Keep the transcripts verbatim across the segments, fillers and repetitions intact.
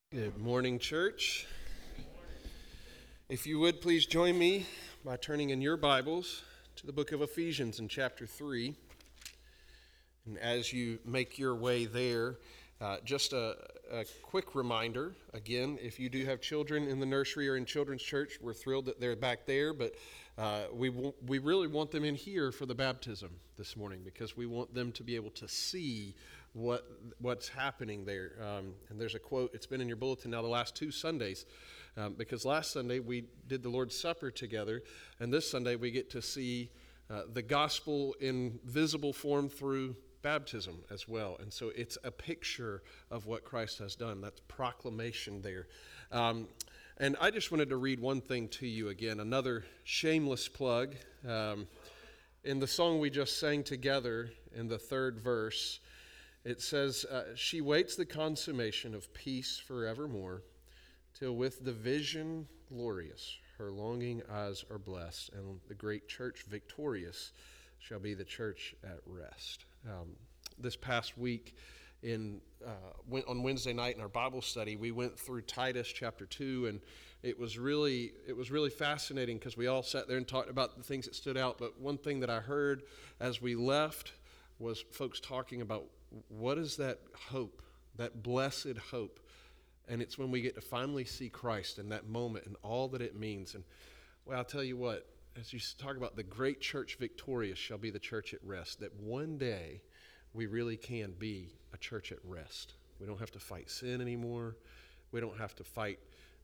Good morning, church. If you would please join me by turning in your Bibles to the book of Ephesians in chapter three. And as you make your way there, uh, just a, a quick reminder, again, if you do have children in the nursery or in children's church, we're thrilled that they're back there, but uh, we, w- we really want them in here for the baptism this morning because we want them to be able to see what what's happening there. Um, and there's a quote, it's been in your bulletin now the last two Sundays, um, because last Sunday we did the Lord's Supper together, and this Sunday we get to see uh, the gospel in visible form through baptism as well. And so it's a picture of what Christ has done. That's proclamation there. Um, and I just wanted to read one thing to you again, another shameless plug. Um, in the song we just sang together in the third verse, it says, uh, she waits the consummation of peace forevermore, till with the vision glorious her longing eyes are blessed, and the great church victorious shall be the church at rest. Um, this past week, in uh, on Wednesday night in our Bible study, we went through Titus chapter two, and it was really it was really fascinating because we all sat there and talked about the things that stood out. But one thing that I heard as we left was folks talking about what is that hope, that blessed hope. And it's when we get to finally see Christ in that moment and all that it means. And well, I'll tell you what, as you talk about the great church victorious shall be the church at rest, that one day we really can be a church at rest. We don't have to fight sin anymore. We don't have to fight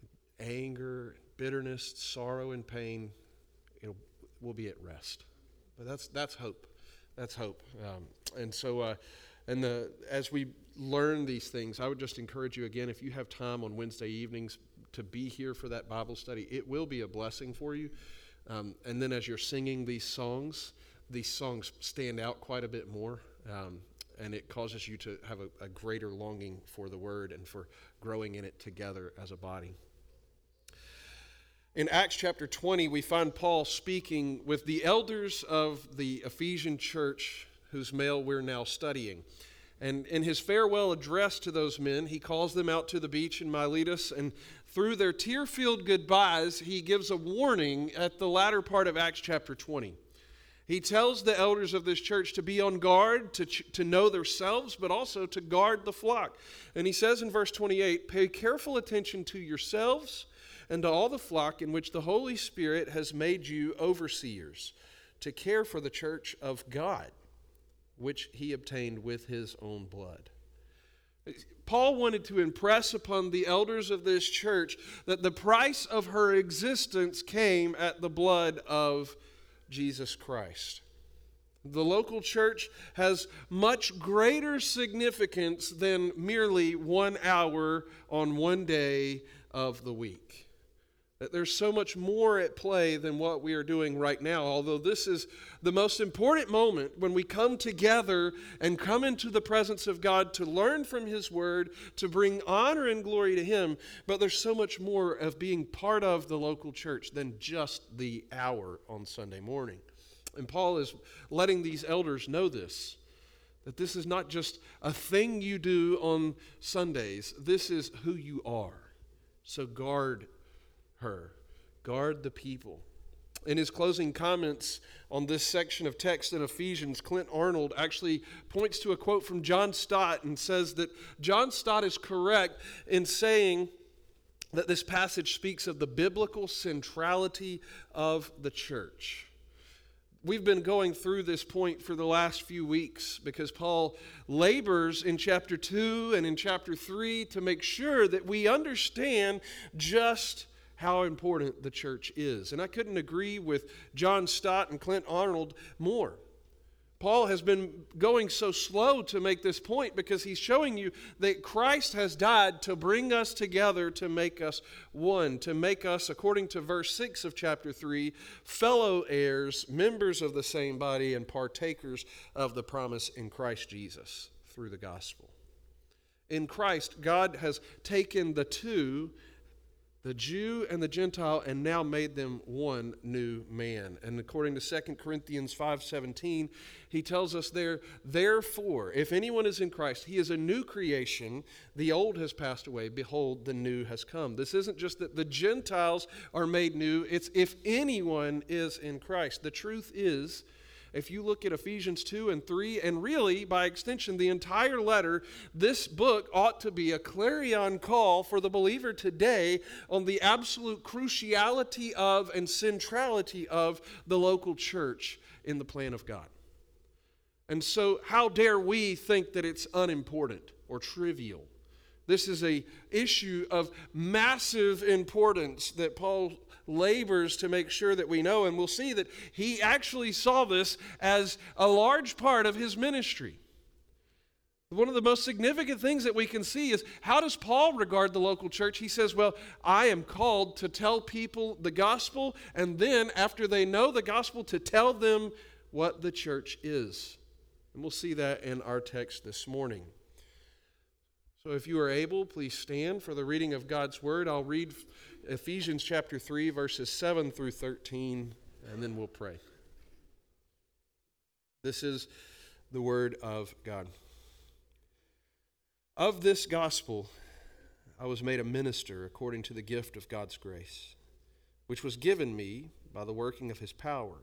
anger, bitterness, sorrow, and pain. It'll, we'll be at rest. But that's that's hope. That's hope. Um, and so, uh, and the as we learn these things, I would just encourage you again, if you have time on Wednesday evenings to be here for that Bible study, it will be a blessing for you. Um, and then as you're singing these songs, these songs stand out quite a bit more, um, and it causes you to have a, a greater longing for the Word and for growing in it together as a body. In Acts chapter twenty, we find Paul speaking with the elders of the Ephesian church, whose mail we're now studying. And in his farewell address to those men, he calls them out to the beach in Miletus, and through their tear-filled goodbyes, he gives a warning at the latter part of Acts chapter twenty. He tells the elders of this church to be on guard, to, to know themselves, but also to guard the flock. And he says in verse twenty-eight, "Pay careful attention to yourselves and to all the flock in which the Holy Spirit has made you overseers, to care for the church of God, which he obtained with his own blood." Paul wanted to impress upon the elders of this church that the price of her existence came at the blood of Jesus Christ. The local church has much greater significance than merely one hour on one day of the week. That there's so much more at play than what we are doing right now, although this is the most important moment when we come together and come into the presence of God to learn from His Word, to bring honor and glory to Him. But there's so much more of being part of the local church than just the hour on Sunday morning. And Paul is letting these elders know this, that this is not just a thing you do on Sundays. This is who you are. So guard her. Guard the people. In his closing comments on this section of text in Ephesians, Clint Arnold actually points to a quote from John Stott and says that John Stott is correct in saying that this passage speaks of the biblical centrality of the church. We've been going through this point for the last few weeks because Paul labors in chapter two and in chapter three to make sure that we understand just how important the church is. And I couldn't agree with John Stott and Clint Arnold more. Paul has been going so slow to make this point because he's showing you that Christ has died to bring us together, to make us one, to make us, according to verse six of chapter three, fellow heirs, members of the same body, and partakers of the promise in Christ Jesus through the gospel. In Christ, God has taken the two the Jew and the Gentile, and now made them one new man. And according to Second Corinthians five seventeen, he tells us there, therefore, if anyone is in Christ, he is a new creation. The old has passed away. Behold, the new has come. This isn't just that the Gentiles are made new. It's if anyone is in Christ. The truth is, if you look at Ephesians two and three, and really, by extension, the entire letter, this book ought to be a clarion call for the believer today on the absolute cruciality of and centrality of the local church in the plan of God. And so, how dare we think that it's unimportant or trivial? This is an issue of massive importance that Paul labors to make sure that we know, and we'll see that he actually saw this as a large part of his ministry. One of the most significant things that we can see is, how does Paul regard the local church? He says, well, I am called to tell people the gospel, and then after they know the gospel, to tell them what the church is. And we'll see that in our text this morning. So if you are able, please stand for the reading of God's word. I'll read Ephesians chapter three, verses seven through thirteen, and then we'll pray. This is the word of God. Of this gospel I was made a minister according to the gift of God's grace, which was given me by the working of his power.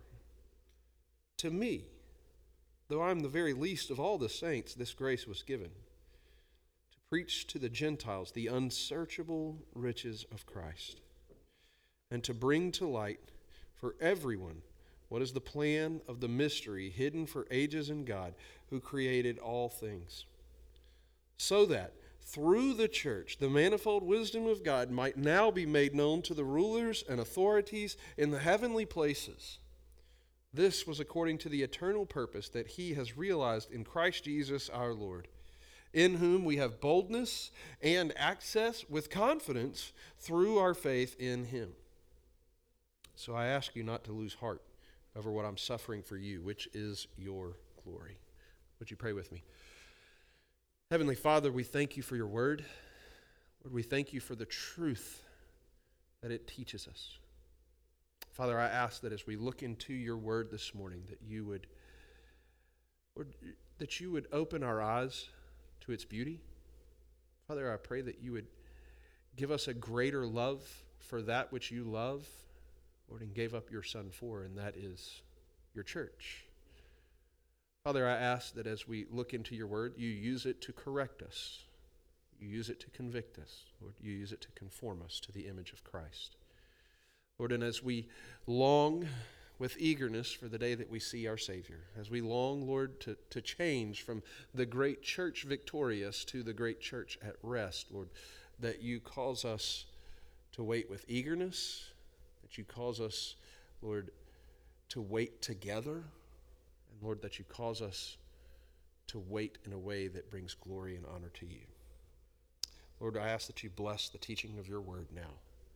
To me, though I am the very least of all the saints, this grace was given, to preach to the Gentiles the unsearchable riches of Christ, and to bring to light for everyone what is the plan of the mystery hidden for ages in God, who created all things, so that through the church the manifold wisdom of God might now be made known to the rulers and authorities in the heavenly places. This was according to the eternal purpose that he has realized in Christ Jesus our Lord, in whom we have boldness and access with confidence through our faith in him. So I ask you not to lose heart over what I'm suffering for you, which is your glory. Would you pray with me? Heavenly Father, we thank you for your word. Lord, we thank you for the truth that it teaches us. Father, I ask that as we look into your word this morning, that you would, Lord, that you would open our eyes to its beauty. Father, I pray that you would give us a greater love for that which you love, Lord, and gave up your Son for, and that is your church. Father, I ask that as we look into your word, you use it to correct us. You use it to convict us. Lord, you use it to conform us to the image of Christ. Lord, and as we long with eagerness for the day that we see our Savior, as we long, Lord, to, to change from the great church victorious to the great church at rest, Lord, that you cause us to wait with eagerness, that you cause us, Lord, to wait together, and Lord, that you cause us to wait in a way that brings glory and honor to you. Lord, I ask that you bless the teaching of your word now.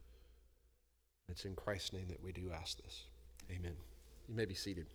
It's in Christ's name that we do ask this. Amen. You may be seated.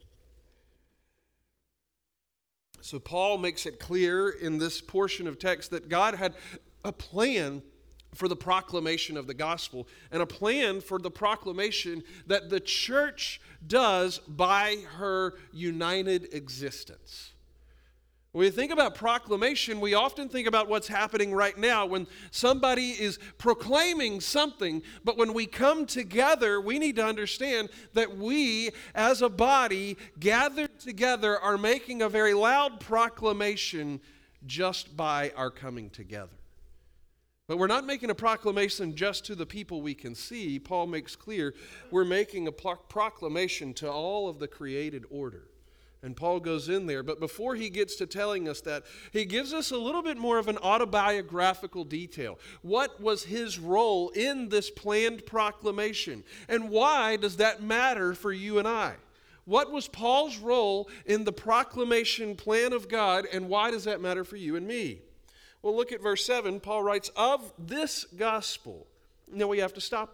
So Paul makes it clear in this portion of text that God had a plan for the proclamation of the gospel, and a plan for the proclamation that the church does by her united existence. When we think about proclamation, we often think about what's happening right now when somebody is proclaiming something. But when we come together, we need to understand that we, as a body, gathered together, are making a very loud proclamation just by our coming together. But we're not making a proclamation just to the people we can see. Paul makes clear we're making a proclamation to all of the created order. And Paul goes in there, but before he gets to telling us that, he gives us a little bit more of an autobiographical detail. What was his role in this planned proclamation? And why does that matter for you and I? What was Paul's role in the proclamation plan of God, and why does that matter for you and me? Well, look at verse seven. Paul writes, of this gospel. Now we have to stop there.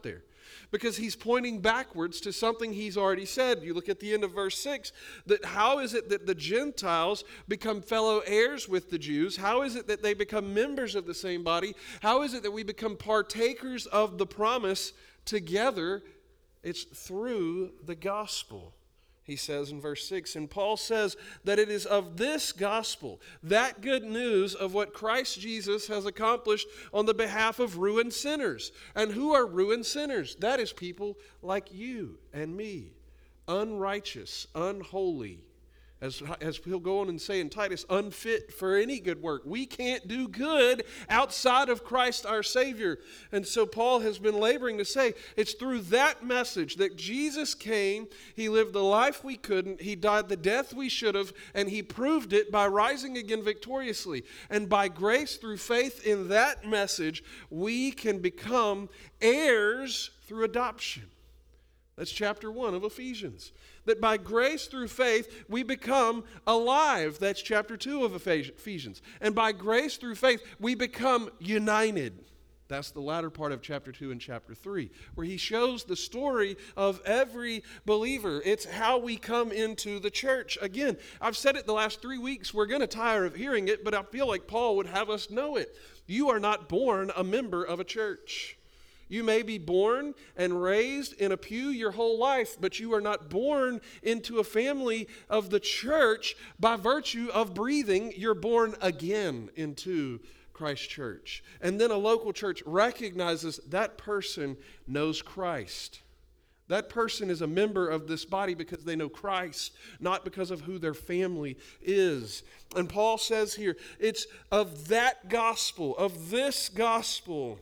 because he's pointing backwards to something he's already said. You look at the end of verse six, that how is it that the Gentiles become fellow heirs with the Jews? How is it that they become members of the same body? How is it that we become partakers of the promise together? It's through the gospel, he says in verse six. And Paul says that it is of this gospel, that good news of what Christ Jesus has accomplished on the behalf of ruined sinners. And who are ruined sinners? That is people like you and me, unrighteous, unholy. As, as he'll go on and say in Titus, unfit for any good work. We can't do good outside of Christ our Savior. And so Paul has been laboring to say, it's through that message that Jesus came, he lived the life we couldn't, he died the death we should have, and he proved it by rising again victoriously. And by grace through faith in that message, we can become heirs through adoption. That's chapter one of Ephesians. That by grace through faith, we become alive. That's chapter two of Ephesians. And by grace through faith, we become united. That's the latter part of chapter two and chapter three, where he shows the story of every believer. It's how we come into the church. Again, I've said it the last three weeks. We're going to tire of hearing it, but I feel like Paul would have us know it. You are not born a member of a church. You may be born and raised in a pew your whole life, but you are not born into a family of the church by virtue of breathing. You're born again into Christ's church. And then a local church recognizes that person knows Christ. That person is a member of this body because they know Christ, not because of who their family is. And Paul says here, it's of that gospel, of this gospel,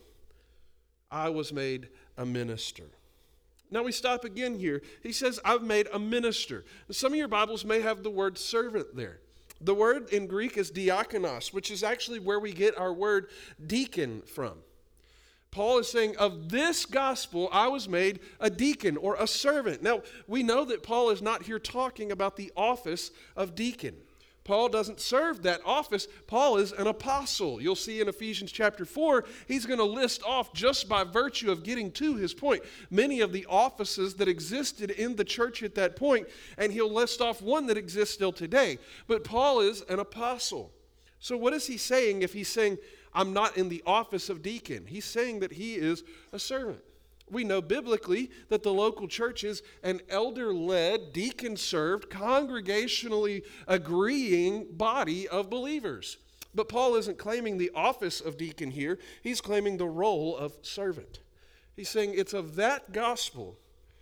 I was made a minister. Now we stop again here. He says, I've made a minister. Some of your Bibles may have the word servant there. The word in Greek is diakonos, which is actually where we get our word deacon from. Paul is saying, of this gospel, I was made a deacon or a servant. Now, we know that Paul is not here talking about the office of deacon. Paul doesn't serve that office. Paul is an apostle. You'll see in Ephesians chapter four, he's going to list off, just by virtue of getting to his point, many of the offices that existed in the church at that point, and he'll list off one that exists still today. But Paul is an apostle. So what is he saying if he's saying, I'm not in the office of deacon? He's saying that he is a servant. We know biblically that the local church is an elder-led, deacon-served, congregationally agreeing body of believers. But Paul isn't claiming the office of deacon here. He's claiming the role of servant. He's saying it's of that gospel,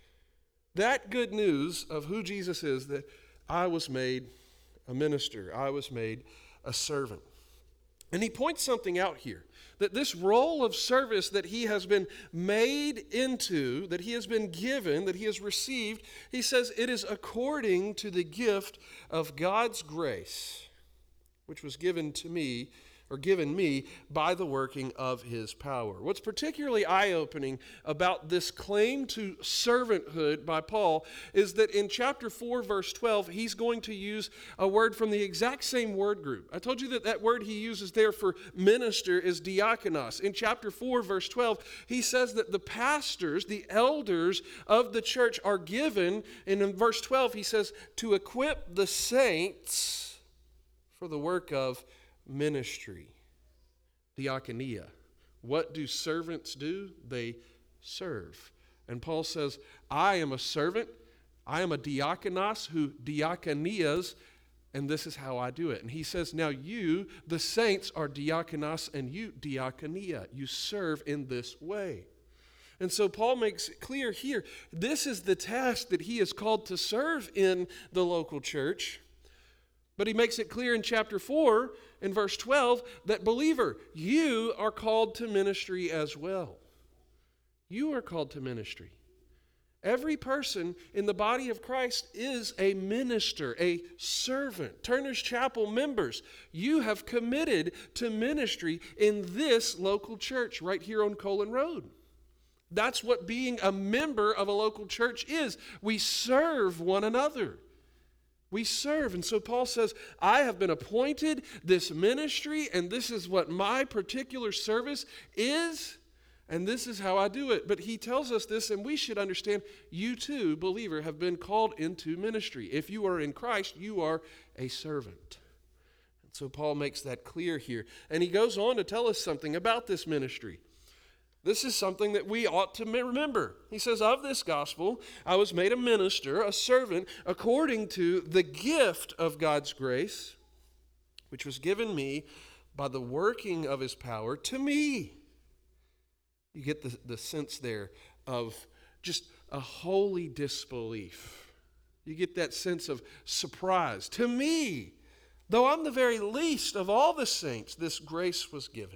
that good news of who Jesus is, that I was made a minister. I was made a servant. And he points something out here, that this role of service that he has been made into, that he has been given, that he has received, he says it is according to the gift of God's grace, which was given to me, or given me, by the working of his power. What's particularly eye-opening about this claim to servanthood by Paul is that in chapter four, verse twelve, he's going to use a word from the exact same word group. I told you that that word he uses there for minister is diakonos. In chapter four, verse twelve, he says that the pastors, the elders of the church are given, and in verse twelve he says, to equip the saints for the work of ministry, diakonia. What do servants do? They serve. And Paul says, I am a servant. I am a diakonos who diakonias, and this is how I do it. And he says, now you, the saints, are diakonos, and you diakonia. You serve in this way. And so Paul makes it clear here, this is the task that he is called to serve in the local church. But he makes it clear in chapter four, in verse twelve, that believer, you are called to ministry as well. You are called to ministry. Every person in the body of Christ is a minister, a servant. Turner's Chapel members, you have committed to ministry in this local church right here on Colon Road. That's what being a member of a local church is. We serve one another. We serve. And so Paul says, I have been appointed this ministry, and this is what my particular service is. And this is how I do it. But he tells us this, and we should understand, you too, believer, have been called into ministry. If you are in Christ, you are a servant. And so Paul makes that clear here. And he goes on to tell us something about this ministry. This is something that we ought to remember. He says, of this gospel, I was made a minister, a servant, according to the gift of God's grace, which was given me by the working of his power to me. You get the, the sense there of just a holy disbelief. You get that sense of surprise. To me, though I'm the very least of all the saints, this grace was given.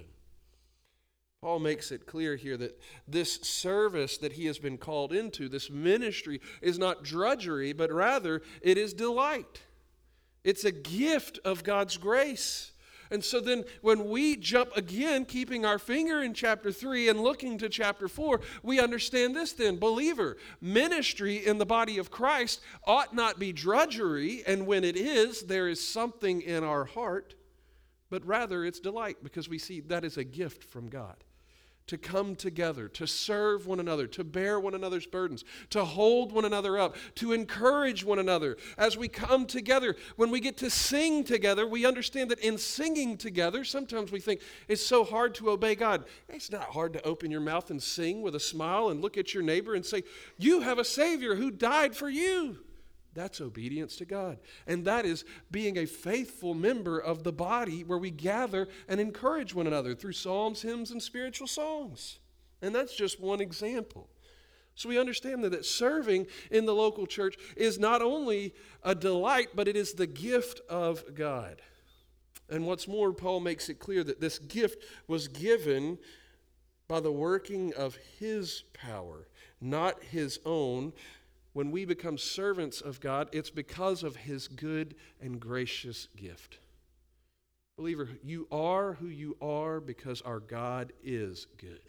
Paul makes it clear here that this service that he has been called into, this ministry, is not drudgery, but rather it is delight. It's a gift of God's grace. And so then when we jump again, keeping our finger in chapter three and looking to chapter four, we understand this then. Believer, ministry in the body of Christ ought not be drudgery, and when it is, there is something in our heart, but rather it's delight, because we see that is a gift from God. To come together, to serve one another, to bear one another's burdens, to hold one another up, to encourage one another. As we come together, when we get to sing together, we understand that in singing together, sometimes we think it's so hard to obey God. It's not hard to open your mouth and sing with a smile and look at your neighbor and say, you have a Savior who died for you. That's obedience to God. And that is being a faithful member of the body where we gather and encourage one another through psalms, hymns, and spiritual songs. And that's just one example. So we understand that, that serving in the local church is not only a delight, but it is the gift of God. And what's more, Paul makes it clear that this gift was given by the working of his power, not his own. When we become servants of God, it's because of his good and gracious gift. Believer, you are who you are because our God is good.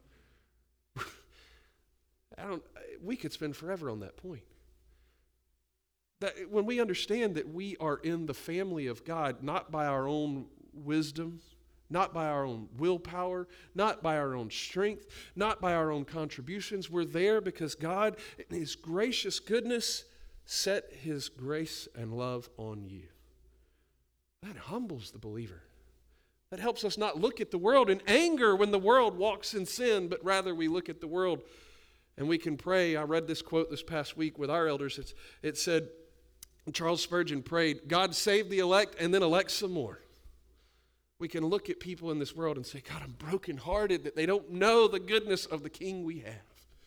I don't, we could spend forever on that point. That when we understand that we are in the family of God, not by our own wisdom, not by our own willpower, not by our own strength, not by our own contributions. We're there because God, in his gracious goodness, set his grace and love on you. That humbles the believer. That helps us not look at the world in anger when the world walks in sin, but rather we look at the world and we can pray. I read this quote this past week with our elders. It's, it said, Charles Spurgeon prayed, God save the elect and then elect some more. We can look at people in this world and say, God, I'm brokenhearted that they don't know the goodness of the King we have.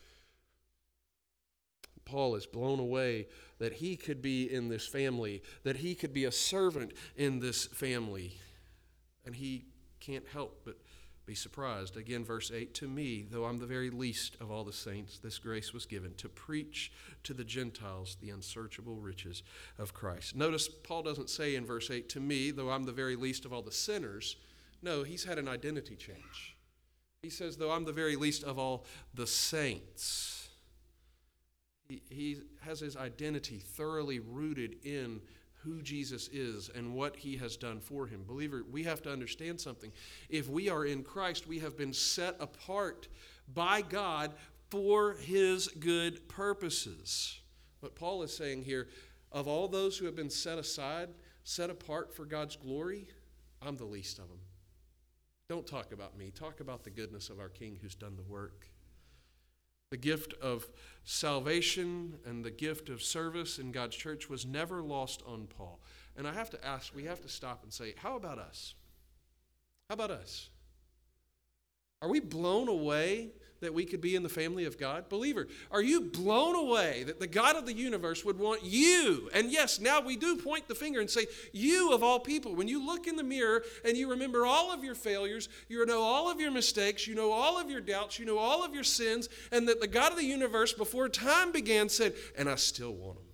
Paul is blown away that he could be in this family, that he could be a servant in this family. And he can't help but be surprised. Again, verse eight, to me, though I'm the very least of all the saints, this grace was given to preach to the Gentiles the unsearchable riches of Christ. Notice Paul doesn't say in verse eight, to me, though I'm the very least of all the sinners. No, he's had an identity change. He says, though I'm the very least of all the saints. He, he has his identity thoroughly rooted in who Jesus is and what he has done for him. Believer, we have to understand something. If we are in Christ, we have been set apart by God for his good purposes. What Paul is saying here, of all those who have been set aside, set apart for God's glory, I'm the least of them. Don't talk about me. Talk about the goodness of our King who's done the work. The gift of salvation and the gift of service in God's church was never lost on Paul. And I have to ask, we have to stop and say, how about us? How about us? Are we blown away that we could be in the family of God? Believer, are you blown away that the God of the universe would want you? And yes, now we do point the finger and say, you of all people, when you look in the mirror and you remember all of your failures, you know all of your mistakes, you know all of your doubts, you know all of your sins, and that the God of the universe before time began said, and I still want them.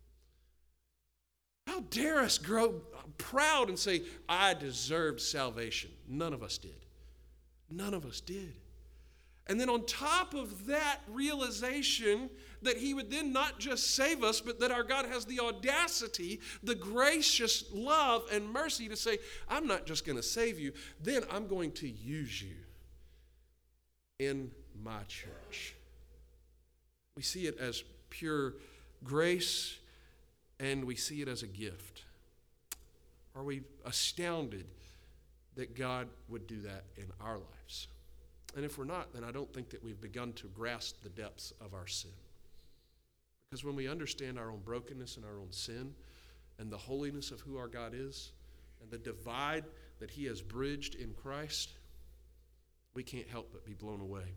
How dare us grow proud and say, I deserved salvation. None of us did. None of us did. And then on top of that realization that he would then not just save us, but that our God has the audacity, the gracious love and mercy to say, I'm not just going to save you, then I'm going to use you in my church. We see it as pure grace, and we see it as a gift. Are we astounded that God would do that in our lives? And if we're not, then I don't think that we've begun to grasp the depths of our sin. Because when we understand our own brokenness and our own sin and the holiness of who our God is and the divide that he has bridged in Christ, we can't help but be blown away.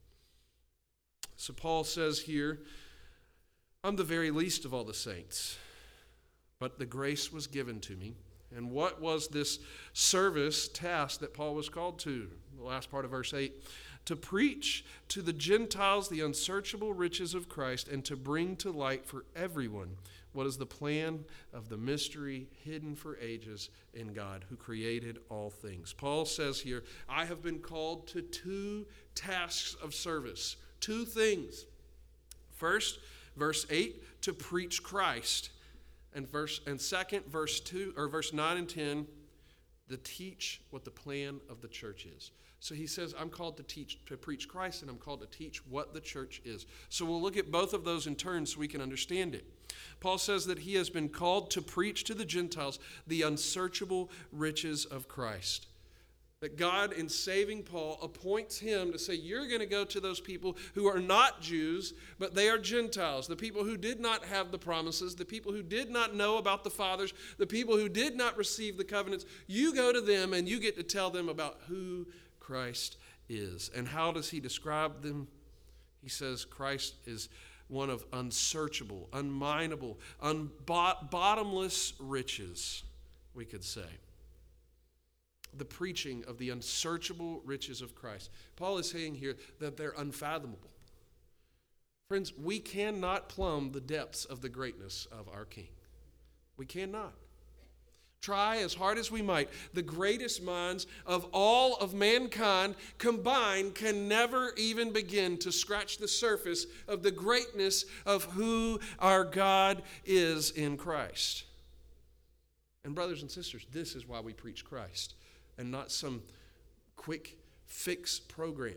So Paul says here, I'm the very least of all the saints, but the grace was given to me. And what was this service task that Paul was called to? The last part of verse eight. To preach to the Gentiles the unsearchable riches of Christ and to bring to light for everyone what is the plan of the mystery hidden for ages in God who created all things. Paul says here, I have been called to two tasks of service, two things. First, verse eight, to preach Christ. And verse and second, verse two or verse nine and ten, to teach what the plan of the church is. So he says, I'm called to teach, to preach Christ, and I'm called to teach what the church is. So we'll look at both of those in turn so we can understand it. Paul says that he has been called to preach to the Gentiles the unsearchable riches of Christ. That God, in saving Paul, appoints him to say, you're going to go to those people who are not Jews, but they are Gentiles, the people who did not have the promises, the people who did not know about the fathers, the people who did not receive the covenants. You go to them and you get to tell them about who Christ is. And how does he describe them? He says Christ is one of unsearchable, unminable, unbottomless riches, we could say. The preaching of the unsearchable riches of Christ. Paul is saying here that they're unfathomable. Friends, we cannot plumb the depths of the greatness of our King. We cannot. Try as hard as we might, the greatest minds of all of mankind combined can never even begin to scratch the surface of the greatness of who our God is in Christ. And brothers and sisters, this is why we preach Christ and not some quick fix program.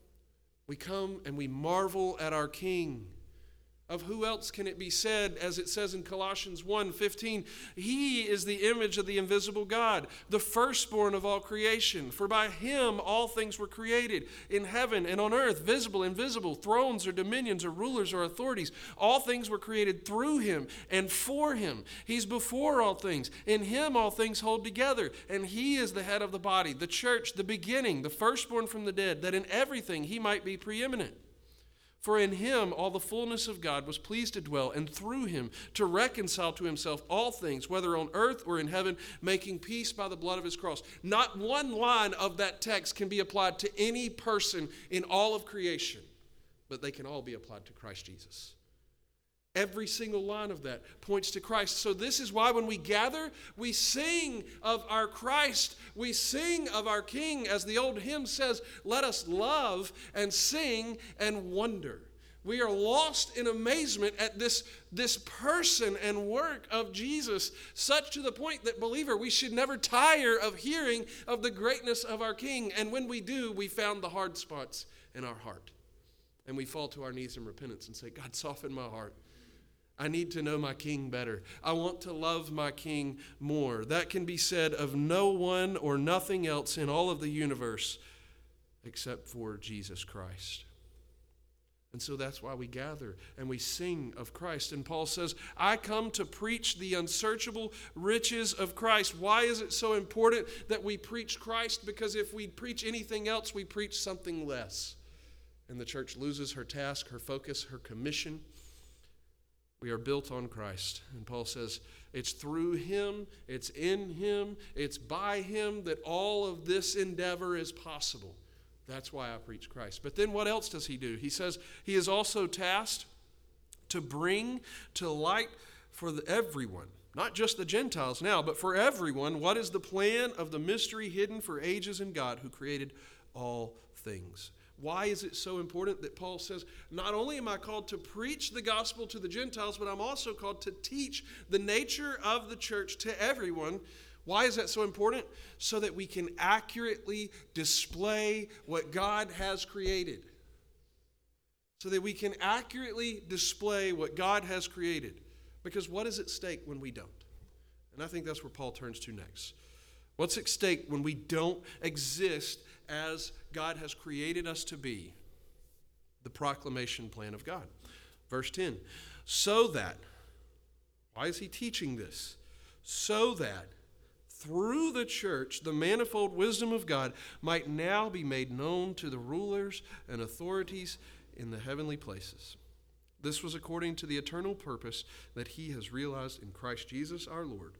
We come and we marvel at our King. Of who else can it be said, as it says in Colossians one fifteen, he is the image of the invisible God, the firstborn of all creation. For by him all things were created, in heaven and on earth, visible, invisible, thrones or dominions or rulers or authorities. All things were created through him and for him. He's before all things. In him all things hold together. And he is the head of the body, the church, the beginning, the firstborn from the dead, that in everything he might be preeminent. For in him all the fullness of God was pleased to dwell, and through him to reconcile to himself all things, whether on earth or in heaven, making peace by the blood of his cross. Not one line of that text can be applied to any person in all of creation, but they can all be applied to Christ Jesus. Every single line of that points to Christ. So this is why when we gather, we sing of our Christ. We sing of our King. As the old hymn says, let us love and sing and wonder. We are lost in amazement at this, this person and work of Jesus, such to the point that, believer, we should never tire of hearing of the greatness of our King. And when we do, we found the hard spots in our heart. And we fall to our knees in repentance and say, God, soften my heart. I need to know my King better. I want to love my King more. That can be said of no one or nothing else in all of the universe except for Jesus Christ. And so that's why we gather and we sing of Christ. And Paul says, I come to preach the unsearchable riches of Christ. Why is it so important that we preach Christ? Because if we preach anything else, we preach something less. And the church loses her task, her focus, her commission. We are built on Christ. And Paul says, it's through him, it's in him, it's by him that all of this endeavor is possible. That's why I preach Christ. But then what else does he do? He says he is also tasked to bring to light for the, everyone, not just the Gentiles now, but for everyone, what is the plan of the mystery hidden for ages in God who created all things. Why is it so important that Paul says, not only am I called to preach the gospel to the Gentiles, but I'm also called to teach the nature of the church to everyone? Why is that so important? So that we can accurately display what God has created. So that we can accurately display what God has created. Because what is at stake when we don't? And I think that's where Paul turns to next. What's at stake when we don't exist as God has created us to be? The proclamation plan of God. Verse ten, so that, why is he teaching this? So that through the church, the manifold wisdom of God might now be made known to the rulers and authorities in the heavenly places. This was according to the eternal purpose that he has realized in Christ Jesus our Lord.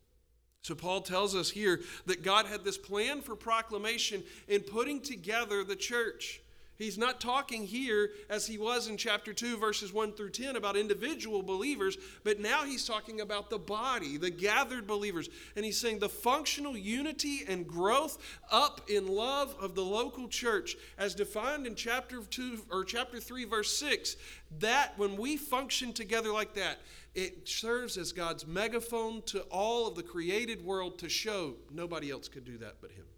So Paul tells us here that God had this plan for proclamation in putting together the church. He's not talking here, as he was in chapter two, verses one through ten, about individual believers, but now he's talking about the body, the gathered believers. And he's saying the functional unity and growth up in love of the local church, as defined in chapter two or chapter three, verse six, that when we function together like that, it serves as God's megaphone to all of the created world to show nobody else could do that but him.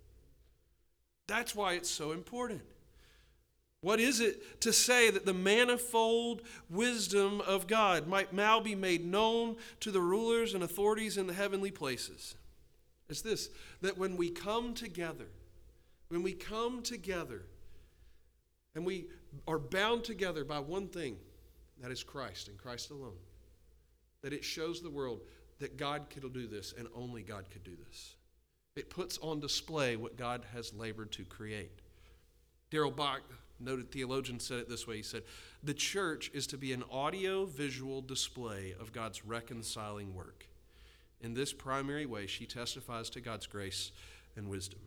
That's why it's so important. What is it to say that the manifold wisdom of God might now be made known to the rulers and authorities in the heavenly places? It's this, that when we come together, when we come together, and we are bound together by one thing, that is Christ and Christ alone, that it shows the world that God could do this and only God could do this. It puts on display what God has labored to create. Darrell Bach, noted theologian, said it this way. He said, the church is to be an audio-visual display of God's reconciling work. In this primary way, she testifies to God's grace and wisdom.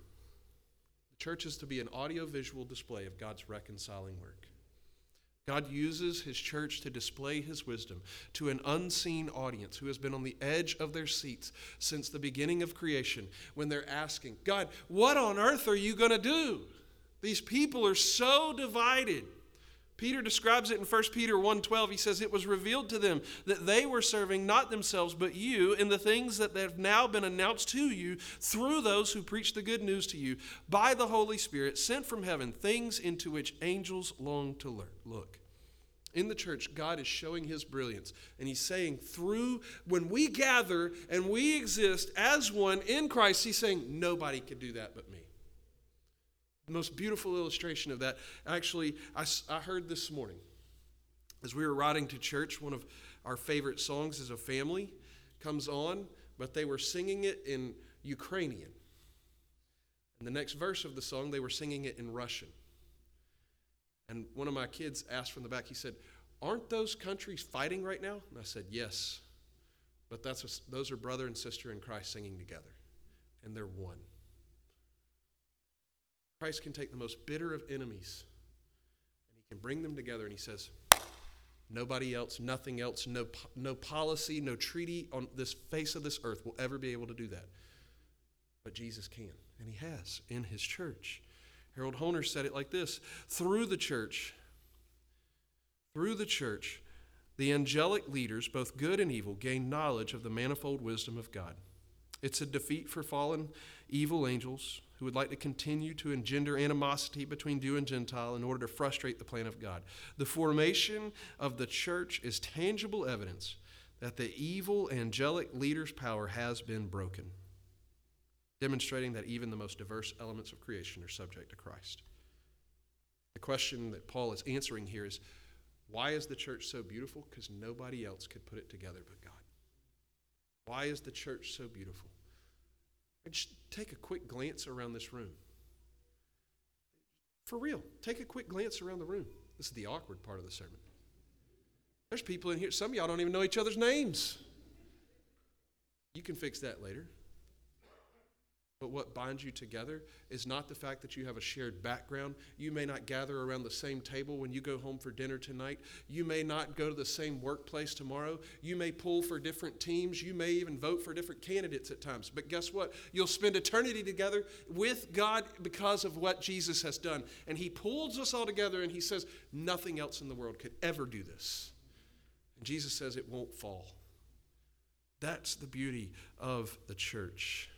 The church is to be an audio-visual display of God's reconciling work. God uses his church to display his wisdom to an unseen audience who has been on the edge of their seats since the beginning of creation, when they're asking, God, what on earth are you going to do? These people are so divided. Peter describes it in First Peter one twelve. He says, it was revealed to them that they were serving not themselves but you in the things that have now been announced to you through those who preach the good news to you by the Holy Spirit sent from heaven, things into which angels long to look. In the church, God is showing his brilliance. And he's saying through, when we gather and we exist as one in Christ, he's saying nobody could do that but me. The most beautiful illustration of that, actually, I, I heard this morning. As we were riding to church, one of our favorite songs as a family comes on, but they were singing it in Ukrainian. And the next verse of the song, they were singing it in Russian. And one of my kids asked from the back, he said, aren't those countries fighting right now? And I said, yes. But that's a, those are brother and sister in Christ singing together. And they're one. Christ can take the most bitter of enemies and he can bring them together, and he says, nobody else, nothing else, no, no policy, no treaty on this face of this earth will ever be able to do that. But Jesus can, and he has in his church. Harold Honer said it like this, through the church, through the church, the angelic leaders, both good and evil, gain knowledge of the manifold wisdom of God. It's a defeat for fallen evil angels who would like to continue to engender animosity between Jew and Gentile in order to frustrate the plan of God. The formation of the church is tangible evidence that the evil angelic leader's power has been broken, demonstrating that even the most diverse elements of creation are subject to Christ. The question that Paul is answering here is, why is the church so beautiful? Because nobody else could put it together but God. Why is the church so beautiful? Just take a quick glance around this room. For real, take a quick glance around the room. This is the awkward part of the sermon. There's people in here, some of y'all don't even know each other's names. You can fix that later. But what binds you together is not the fact that you have a shared background. You may not gather around the same table when you go home for dinner tonight. You may not go to the same workplace tomorrow. You may pull for different teams. You may even vote for different candidates at times. But guess what? You'll spend eternity together with God because of what Jesus has done. And he pulls us all together and he says, nothing else in the world could ever do this. And Jesus says it won't fall. That's the beauty of the church.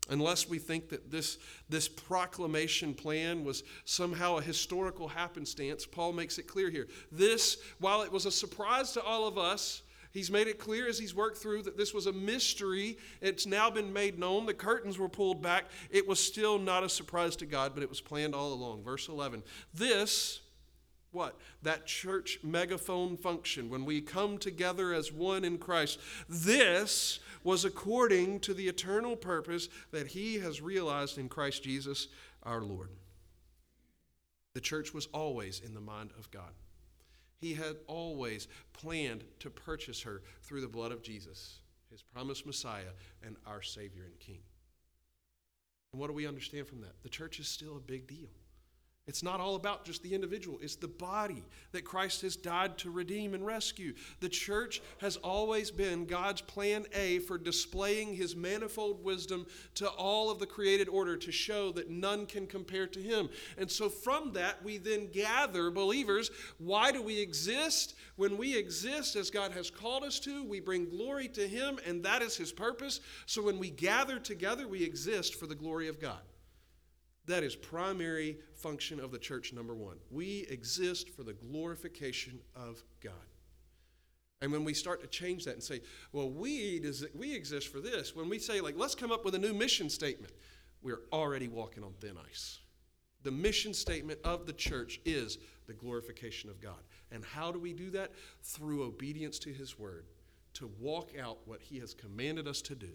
Unless we think that this, this proclamation plan was somehow a historical happenstance, Paul makes it clear here. This, while it was a surprise to all of us, he's made it clear as he's worked through that this was a mystery. It's now been made known. The curtains were pulled back. It was still not a surprise to God, but it was planned all along. Verse eleven. This, what? That church megaphone function, when we come together as one in Christ, this was according to the eternal purpose that he has realized in Christ Jesus our Lord. The church was always in the mind of God. He had always planned to purchase her through the blood of Jesus, his promised Messiah and our Savior and King. And what do we understand from that? The church is still a big deal. It's not all about just the individual. It's the body that Christ has died to redeem and rescue. The church has always been God's plan A for displaying his manifold wisdom to all of the created order to show that none can compare to him. And so from that, we then gather believers. Why do we exist? When we exist as God has called us to, we bring glory to him, and that is his purpose. So when we gather together, we exist for the glory of God. That is primary function of the church, number one. We exist for the glorification of God. And when we start to change that and say, well, we, does, we exist for this, when we say, like, let's come up with a new mission statement, we're already walking on thin ice. The mission statement of the church is the glorification of God. And how do we do that? Through obedience to his word, to walk out what he has commanded us to do.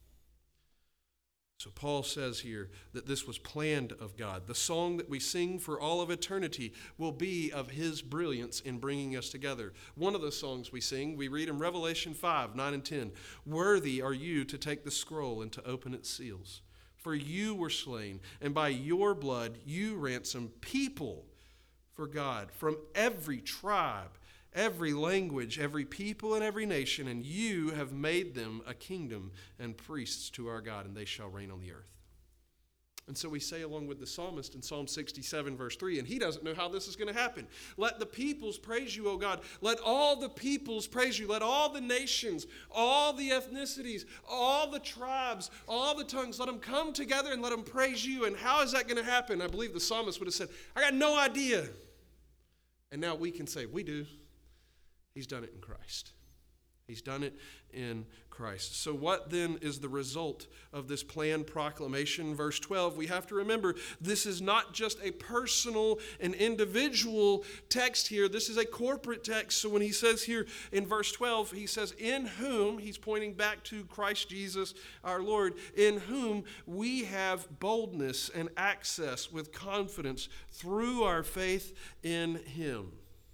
So Paul says here that this was planned of God. The song that we sing for all of eternity will be of his brilliance in bringing us together. One of the songs we sing, we read in Revelation five, nine and ten. Worthy are you to take the scroll and to open its seals. For you were slain, and by your blood you ransomed people for God from every tribe, every language, every people, and every nation, and you have made them a kingdom and priests to our God, and they shall reign on the earth. And so we say along with the psalmist in Psalm sixty-seven, verse three, and he doesn't know how this is going to happen. Let the peoples praise you, O God. Let all the peoples praise you. Let all the nations, all the ethnicities, all the tribes, all the tongues, let them come together and let them praise you. And how is that going to happen? I believe the psalmist would have said, I got no idea. And now we can say, we do. He's done it in Christ. He's done it in Christ. So what then is the result of this planned proclamation? Verse twelve, we have to remember this is not just a personal and individual text here. This is a corporate text. So when he says here in verse twelve, he says, in whom, he's pointing back to Christ Jesus our Lord, in whom we have boldness and access with confidence through our faith in him.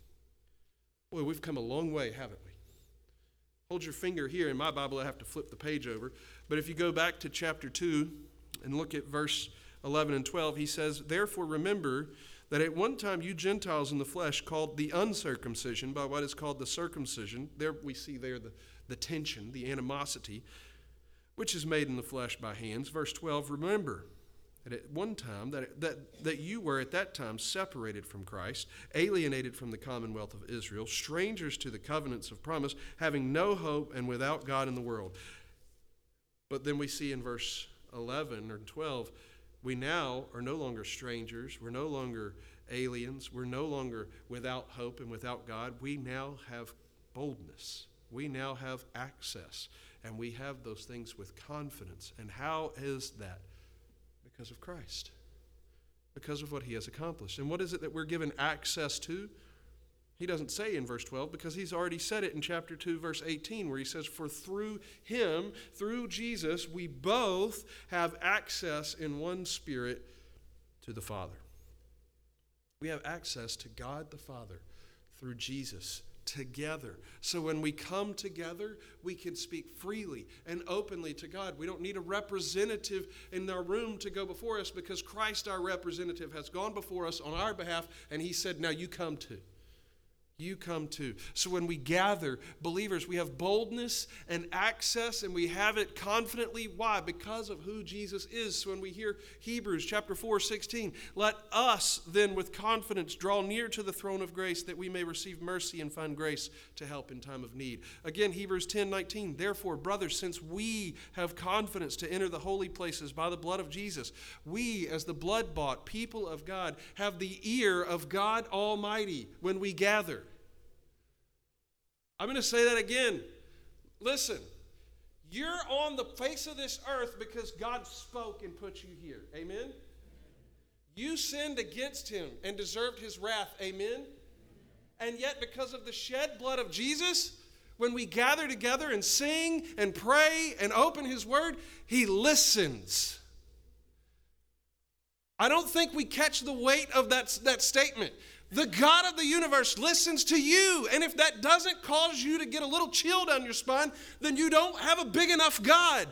Boy, we've come a long way, haven't we? Hold your finger here. In my Bible, I have to flip the page over. But if you go back to chapter two and look at verse eleven and twelve, he says, therefore remember that at one time you Gentiles in the flesh called the uncircumcision by what is called the circumcision. There we see there the, the tension, the animosity, which is made in the flesh by hands. Verse twelve, remember that at one time, that, that, that you were at that time separated from Christ, alienated from the commonwealth of Israel, strangers to the covenants of promise, having no hope and without God in the world. But then we see in verse eleven or twelve, we now are no longer strangers, we're no longer aliens, we're no longer without hope and without God. We now have boldness. We now have access, and we have those things with confidence. And how is that? Because of Christ, because of what he has accomplished. And what is it that we're given access to? He doesn't say in verse twelve, because he's already said it in chapter two, verse eighteen, where he says, for through him, through Jesus, we both have access in one spirit to the Father. We have access to God the Father through Jesus together. So when we come together, we can speak freely and openly to God. We don't need a representative in our room to go before us, because Christ, our representative, has gone before us on our behalf, and he said, now you come too. you come too. So when we gather, believers, we have boldness and access, and we have it confidently. Why? Because of who Jesus is. So when we hear Hebrews chapter four, sixteen, let us then with confidence draw near to the throne of grace, that we may receive mercy and find grace to help in time of need. Again, Hebrews ten, nineteen, therefore, brothers, since we have confidence to enter the holy places by the blood of Jesus, we, as the blood-bought people of God, have the ear of God Almighty when we gather. I'm going to say that again. Listen, you're on the face of this earth because God spoke and put you here. Amen? You sinned against him and deserved his wrath. Amen? And yet, because of the shed blood of Jesus, when we gather together and sing and pray and open his word, he listens. I don't think we catch the weight of that, that statement. The God of the universe listens to you. And if that doesn't cause you to get a little chill down your spine, then you don't have a big enough God.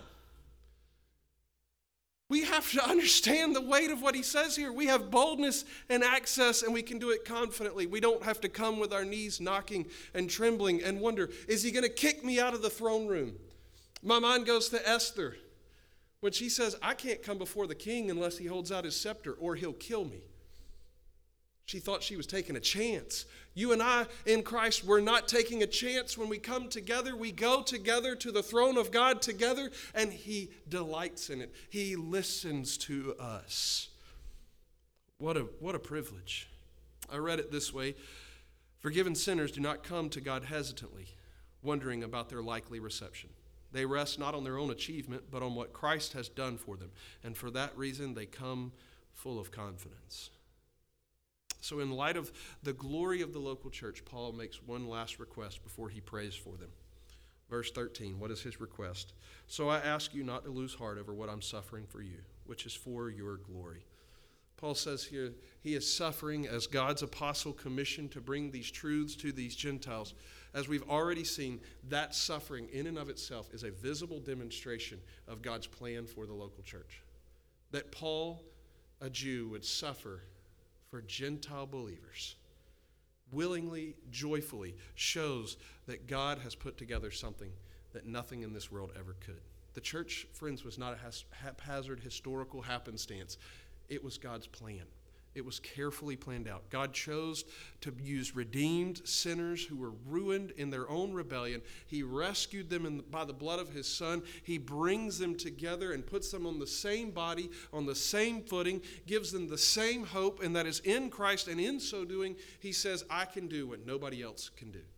We have to understand the weight of what he says here. We have boldness and access, and we can do it confidently. We don't have to come with our knees knocking and trembling and wonder, is he going to kick me out of the throne room? My mind goes to Esther when she says, I can't come before the king unless he holds out his scepter, or he'll kill me. She thought she was taking a chance. You and I in Christ, we're not taking a chance. When we come together, we go together to the throne of God together, and he delights in it. He listens to us. What a, what a privilege. I read it this way. Forgiven sinners do not come to God hesitantly, wondering about their likely reception. They rest not on their own achievement, but on what Christ has done for them. And for that reason, they come full of confidence. So in light of the glory of the local church, Paul makes one last request before he prays for them. Verse thirteen, what is his request? So I ask you not to lose heart over what I'm suffering for you, which is for your glory. Paul says here, he is suffering as God's apostle commissioned to bring these truths to these Gentiles. As we've already seen, that suffering in and of itself is a visible demonstration of God's plan for the local church. That Paul, a Jew, would suffer for Gentile believers, willingly, joyfully, shows that God has put together something that nothing in this world ever could. The church, friends, was not a haphazard historical happenstance. It was God's plan. It was carefully planned out. God chose to use redeemed sinners who were ruined in their own rebellion. He rescued them in, by the blood of his Son. He brings them together and puts them on the same body, on the same footing, gives them the same hope, and that is in Christ. And in so doing, he says, I can do what nobody else can do.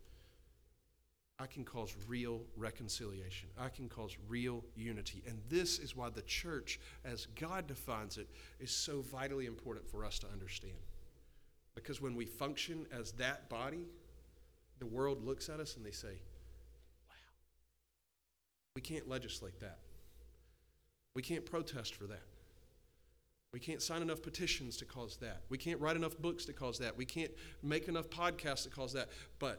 I can cause real reconciliation. I can cause real unity. And this is why the church, as God defines it, is so vitally important for us to understand. Because when we function as that body, the world looks at us and they say, wow, we can't legislate that. We can't protest for that. We can't sign enough petitions to cause that. We can't write enough books to cause that. We can't make enough podcasts to cause that. But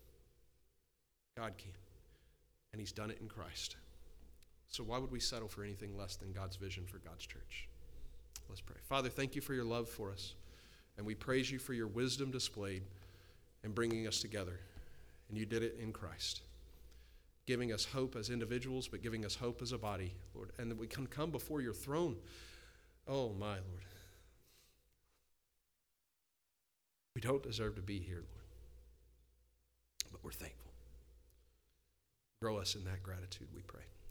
God can, and he's done it in Christ. So why would we settle for anything less than God's vision for God's church? Let's pray. Father, thank you for your love for us, and we praise you for your wisdom displayed in bringing us together, and you did it in Christ, giving us hope as individuals, but giving us hope as a body, Lord, and that we can come before your throne. Oh, my Lord. We don't deserve to be here, Lord, but we're thankful. Grow us in that gratitude, we pray.